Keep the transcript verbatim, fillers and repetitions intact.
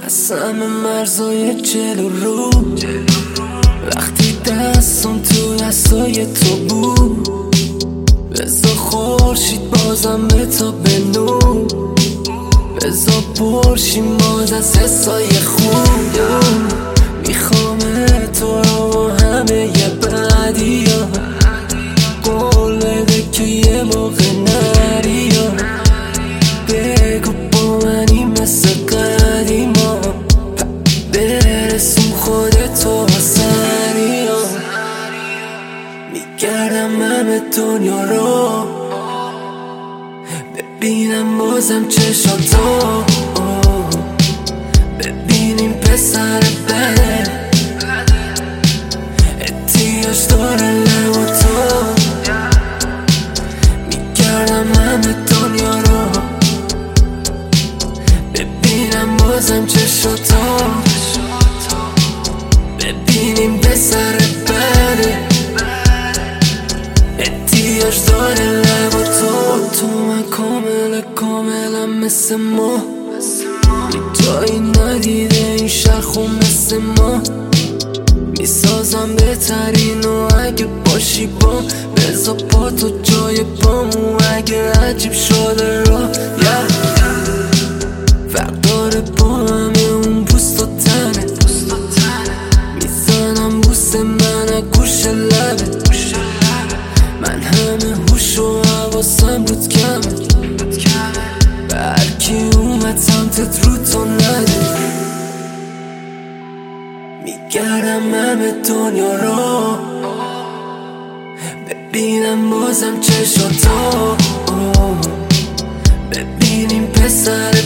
از همه مرزای جلو رو وقتی دستم توی دستای تو بود بزا خورشید بازم به تا به نور بزا برشیم باز از حسای خوب میخوام تو رو و همه یه بعدی ها قول بده که یه موقع نری ها بگو با منی مثل قدیما برسون خودتو حسنی ها میگردم همه دنیا رو ببینم بازم چشاتو ببینیم پسر بده احتیاج داره لب و تو میگردم همه دنیا رو ببینم بازم چشاتو ببینیم پسر بده احتیاج داره لب و تو تو من کامل کاملم مثل ما یه جایی ندیده این شرخو مثل ما میسازم بهترین و اگه باشی با بزا پا تو جای پامو اگه عجیب شده را yeah. فرق داره با همه اون بوست و تنه میزنم بوست من گوش لبه من همه هوش و حواسم رود کمه برکی اومد سمتت رو تو نده میگردم همه دنیا رو ببینم بازم چشاتو ببینیم پسر